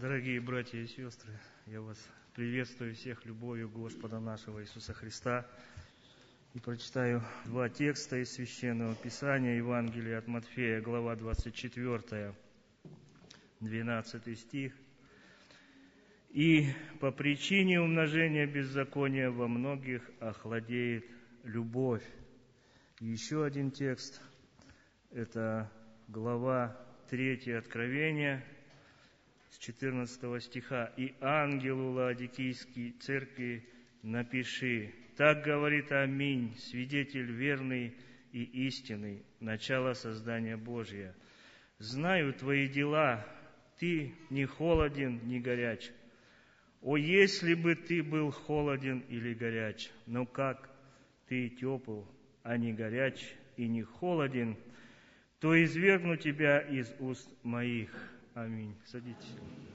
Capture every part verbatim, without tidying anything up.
Дорогие братья и сестры, я вас приветствую всех любовью Господа нашего Иисуса Христа. И прочитаю два текста из Священного Писания, Евангелия от Матфея, глава двадцать четыре, двенадцатый стих. «И по причине умножения беззакония во многих охладеет любовь». И еще один текст, это глава третья Откровения, с четырнадцатого стиха. «И ангелу Лаодикийской церкви напиши: так говорит Аминь, свидетель верный и истинный, начало создания Божия. Знаю твои дела, ты не холоден, не горяч. О, если бы ты был холоден или горяч, но как ты тепл, а не горяч и не холоден, то извергну тебя из уст моих». Аминь. Садитесь.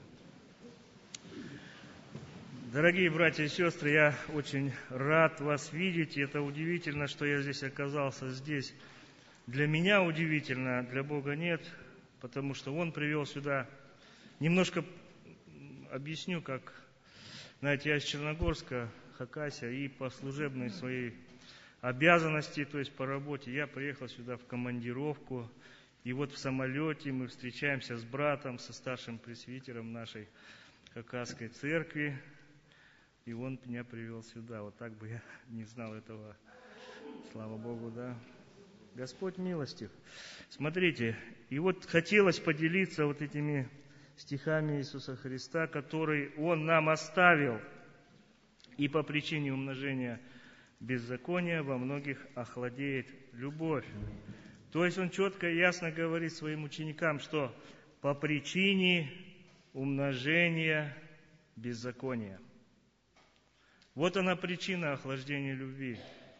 Дорогие братья и сестры, я очень рад вас видеть. И это удивительно, что я здесь оказался здесь. Для меня удивительно, для Бога нет, потому что Он привел сюда. Немножко объясню, как, знаете, я из Черногорска, Хакасия, и по служебной своей обязанности, то есть по работе, я приехал сюда в командировку. И вот в самолете мы встречаемся с братом, со старшим пресвитером нашей Хакасской церкви. И он меня привел сюда. Вот так бы я не знал этого. Слава Богу, да. Господь милостив. Смотрите, и вот хотелось поделиться вот этими стихами Иисуса Христа, которые Он нам оставил. И по причине умножения беззакония во многих охладеет любовь. То есть Он четко и ясно говорит своим ученикам, что по причине умножения беззакония. Вот она причина охлаждения любви.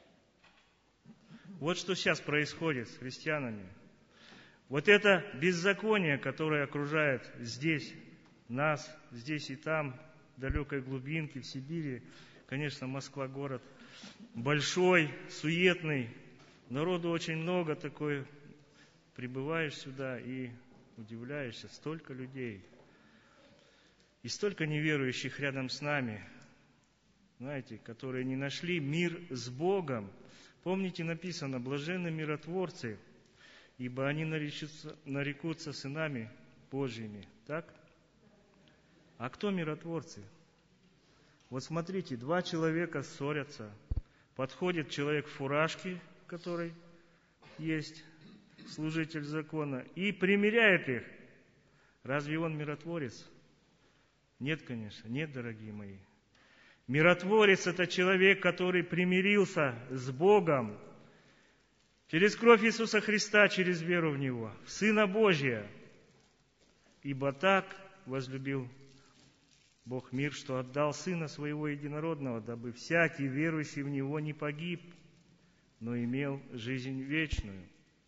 Вот что сейчас происходит с христианами. Вот это беззаконие, которое окружает здесь нас, здесь и там, в далекой глубинке, в Сибири. Конечно, Москва город большой, суетный. Народу очень много, такое, прибываешь сюда и удивляешься, столько людей. И столько неверующих рядом с нами, знаете, которые не нашли мир с Богом. Помните, написано: блаженны миротворцы, ибо они нарекутся, нарекутся сынами Божьими. Так? А кто миротворцы? Вот смотрите, два человека ссорятся. Подходит человек в фуражке, который есть служитель закона, и примиряет их. Разве он миротворец? Нет, конечно, нет, дорогие мои. Миротворец – это человек, который примирился с Богом через кровь Иисуса Христа, через веру в Него, в Сына Божия. Ибо так возлюбил Бог мир, что отдал Сына Своего Единородного, дабы всякий верующий в Него не погиб, но имел жизнь вечную.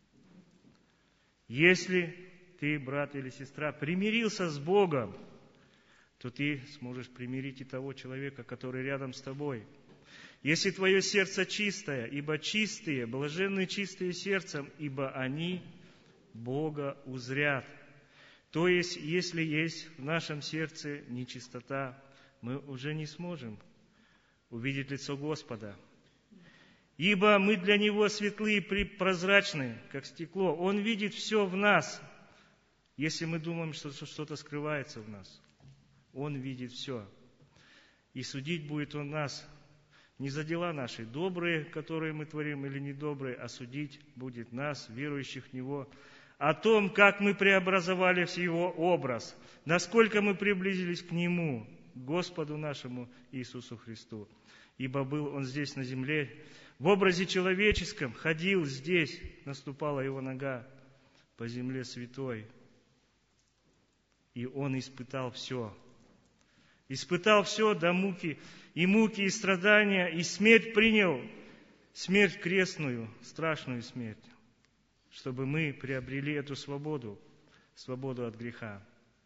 Если ты, брат или сестра, примирился с Богом, то ты сможешь примирить и того человека, который рядом с тобой. Если твое сердце чистое, ибо чистые, блаженны чистые сердцем, ибо они Бога узрят. То есть, если есть в нашем сердце нечистота, мы уже не сможем увидеть лицо Господа. Ибо мы для Него светлы и прозрачны, как стекло. Он видит все в нас, если мы думаем, что что-то скрывается в нас. Он видит все. И судить будет Он нас не за дела наши, добрые, которые мы творим, или недобрые, а судить будет нас, верующих в Него, о том, как мы преобразовали в Его образ, насколько мы приблизились к Нему, к Господу нашему Иисусу Христу. Ибо был Он здесь на земле, в образе человеческом, ходил здесь, наступала Его нога по земле святой. И Он испытал все. Испытал все до муки, и муки, и страдания, и смерть принял, смерть крестную, страшную смерть, чтобы мы приобрели эту свободу, свободу от греха.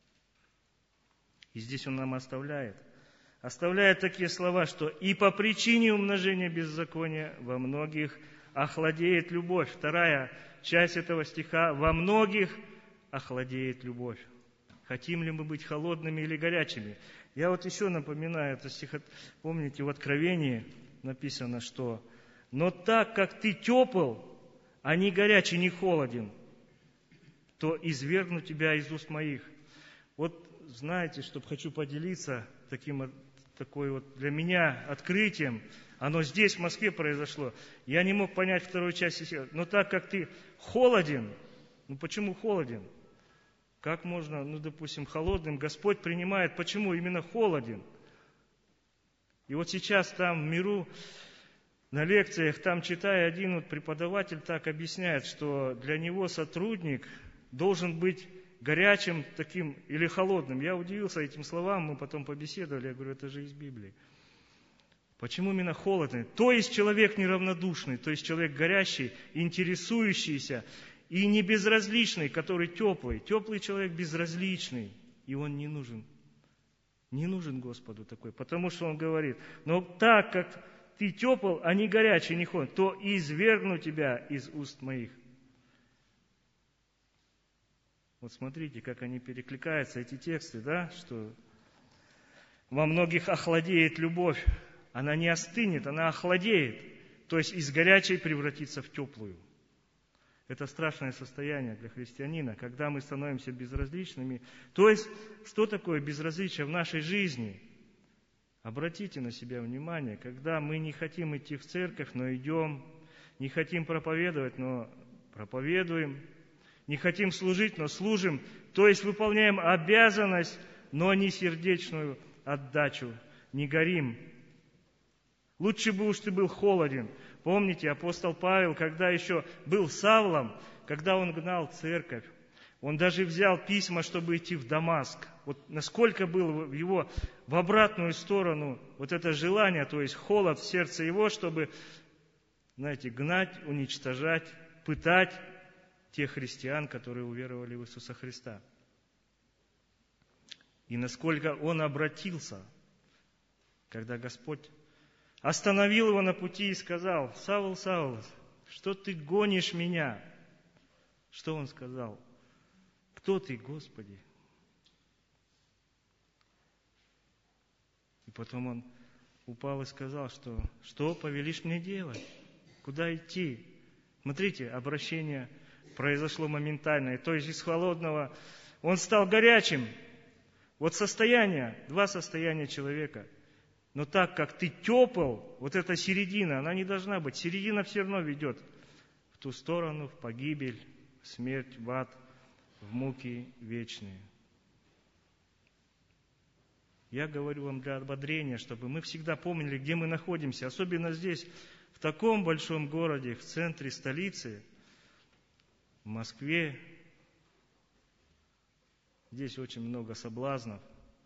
И здесь Он нам оставляет. Оставляет такие слова, что «и по причине умножения беззакония во многих охладеет любовь». Вторая часть этого стиха: «во многих охладеет любовь». Хотим ли мы быть холодными или горячими? Я вот еще напоминаю, это стих, помните, в Откровении написано, что «Но так как ты тепл, а не горячий, не холоден, то извергну тебя из уст моих». Вот знаете, что хочу поделиться таким, такой вот для меня открытием. Оно здесь, в Москве, произошло. Я не мог понять вторую часть стиха. Но так как ты холоден, ну почему холоден? Как можно, ну, допустим, холодным Господь принимает, почему именно холоден? И вот сейчас там в миру, на лекциях, там читая, один вот преподаватель так объясняет, что для него сотрудник должен быть горячим таким или холодным. Я удивился этим словам, мы потом побеседовали, я говорю, это же из Библии. Почему именно холодный? То есть человек неравнодушный, то есть человек горящий, интересующийся, и не безразличный, который теплый. Теплый человек безразличный, и он не нужен. Не нужен Господу такой, потому что он говорит, но так как ты тепл, а не горячий, не холодный, то извергну тебя из уст моих. Вот смотрите, как они перекликаются, эти тексты, да, что во многих охладеет любовь. Она не остынет, она охладеет. То есть из горячей превратится в теплую. Это страшное состояние для христианина, когда мы становимся безразличными. То есть, что такое безразличие в нашей жизни? Обратите на себя внимание, когда мы не хотим идти в церковь, но идем, не хотим проповедовать, но проповедуем, не хотим служить, но служим, то есть выполняем обязанность, но не сердечную отдачу, не горим. Лучше бы уж ты был холоден. Помните, апостол Павел, когда еще был Савлом, когда он гнал церковь, он даже взял письма, чтобы идти в Дамаск. Вот насколько было в его в обратную сторону вот это желание, то есть холод в сердце его, чтобы, знаете, гнать, уничтожать, пытать тех христиан, которые уверовали в Иисуса Христа. И насколько он обратился, когда Господь остановил его на пути и сказал: «Савл, Савл, что ты гонишь меня?» Что он сказал? «Кто ты, Господи?» И потом он упал и сказал, что «Что повелишь мне делать? Куда идти?» Смотрите, обращение произошло моментально. И то есть из холодного он стал горячим. Вот состояние, два состояния человека. Но так как ты тепл, вот эта середина, она не должна быть. Середина все равно ведет в ту сторону, в погибель, в смерть, в ад, в муки вечные. Я говорю вам для ободрения, чтобы мы всегда помнили, где мы находимся. Особенно здесь, в таком большом городе, в центре столицы, в Москве. Здесь очень много соблазнов.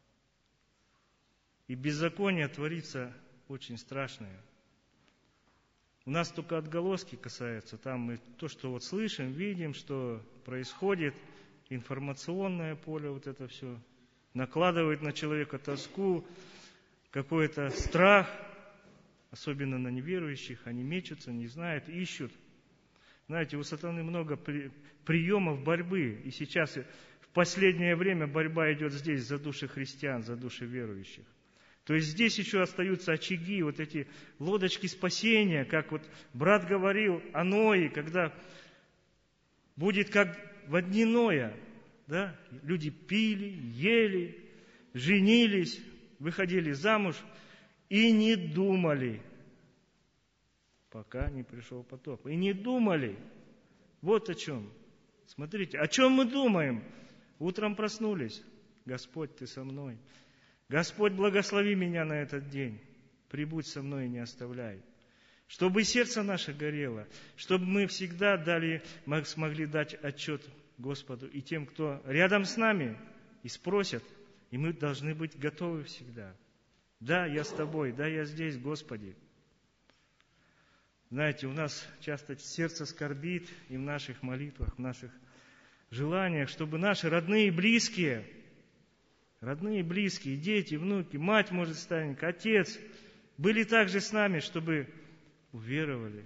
И беззаконие творится очень страшное. У нас только отголоски касаются. Там мы то, что вот слышим, видим, что происходит, информационное поле, вот это все, накладывает на человека тоску, какой-то страх, особенно на неверующих. Они мечутся, не знают, ищут. Знаете, у сатаны много при, приемов борьбы. И сейчас, в последнее время, борьба идет здесь за души христиан, за души верующих. То есть здесь еще остаются очаги, вот эти лодочки спасения, как вот брат говорил о Ное, когда будет как во дни Ноя, да? Люди пили, ели, женились, выходили замуж и не думали, пока не пришел потоп. И не думали. Вот о чем. Смотрите, о чем мы думаем? Утром проснулись. Господь, Ты со мной. Господь, благослови меня на этот день. Прибудь со мной и не оставляй. Чтобы сердце наше горело, чтобы мы всегда дали, смогли дать отчет Господу и тем, кто рядом с нами, и спросят, и мы должны быть готовы всегда. Да, я с Тобой, да, я здесь, Господи. Знаете, у нас часто сердце скорбит и в наших молитвах, в наших желаниях, чтобы наши родные и близкие, родные и близкие, дети, внуки, мать, может, старенькая, отец, были также с нами, чтобы уверовали,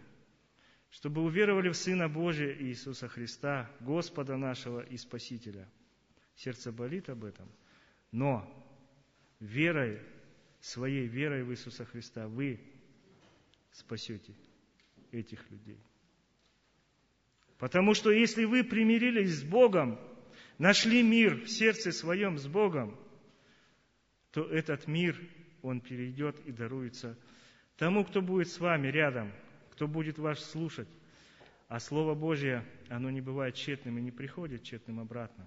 чтобы уверовали в Сына Божия Иисуса Христа, Господа нашего и Спасителя. Сердце болит об этом. Но верой, своей верой в Иисуса Христа вы спасете этих людей. Потому что если вы примирились с Богом, нашли мир в сердце своем с Богом, то этот мир, он перейдет и даруется тому, кто будет с вами рядом, кто будет вас слушать. А Слово Божье, оно не бывает тщетным и не приходит тщетным обратно.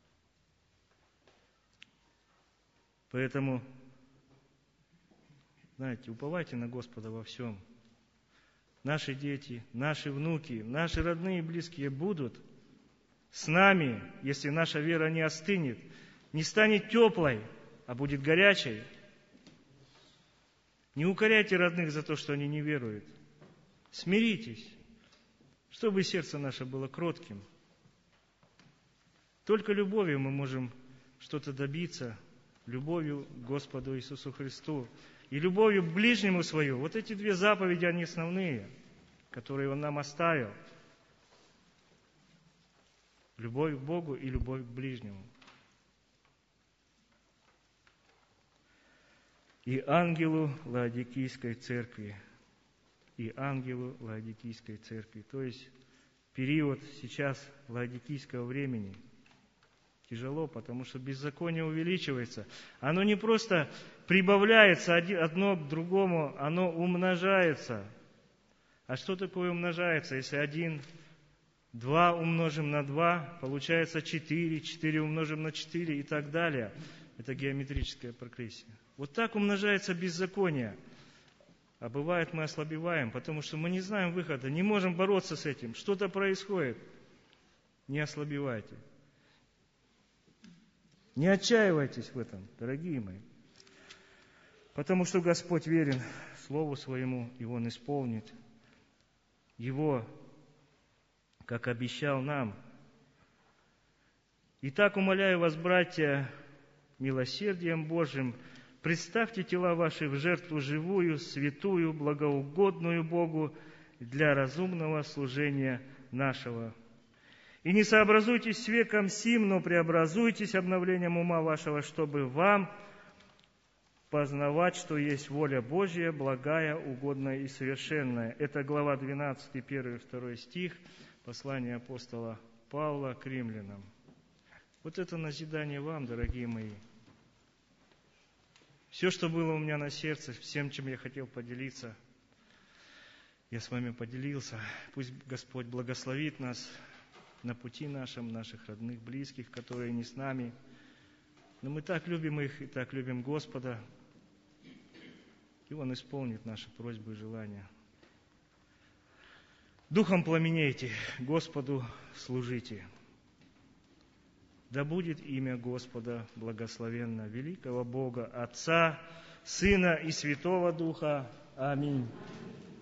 Поэтому, знаете, уповайте на Господа во всем. Наши дети, наши внуки, наши родные и близкие будут с нами, если наша вера не остынет, не станет теплой, а будет горячей. Не укоряйте родных за то, что они не веруют. Смиритесь, чтобы сердце наше было кротким. Только любовью мы можем что-то добиться, любовью к Господу Иисусу Христу и любовью к ближнему свою. Вот эти две заповеди, они основные, которые Он нам оставил. Любовь к Богу и любовь к ближнему. И ангелу Лаодикийской церкви. И ангелу Лаодикийской церкви. То есть период сейчас Лаодикийского времени тяжело, потому что беззаконие увеличивается. Оно не просто прибавляется одно к другому, оно умножается. А что такое умножается? Если один, два умножим на два, получается четыре, четыре умножим на четыре и так далее. Это геометрическая прогрессия. Вот так умножается беззаконие. А бывает, мы ослабеваем, потому что мы не знаем выхода, не можем бороться с этим. Что-то происходит. Не ослабевайте. Не отчаивайтесь в этом, дорогие мои. Потому что Господь верен Слову Своему, и Он исполнит Его, как обещал нам. Итак, умоляю вас, братья, милосердием Божьим, представьте тела ваши в жертву живую, святую, благоугодную Богу для разумного служения нашего. И не сообразуйтесь с веком сим, но преобразуйтесь обновлением ума вашего, чтобы вам познавать, что есть воля Божья, благая, угодная и совершенная. Это глава двенадцатая, первый и второй стих, послание апостола Павла к римлянам. Вот это назидание вам, дорогие мои. Все, что было у меня на сердце, всем, чем я хотел поделиться, я с вами поделился. Пусть Господь благословит нас на пути нашем, наших родных, близких, которые не с нами. Но мы так любим их и так любим Господа. И Он исполнит наши просьбы и желания. Духом пламенейте, Господу служите. Да будет имя Господа благословенно, великого Бога, Отца, Сына и Святого Духа. Аминь.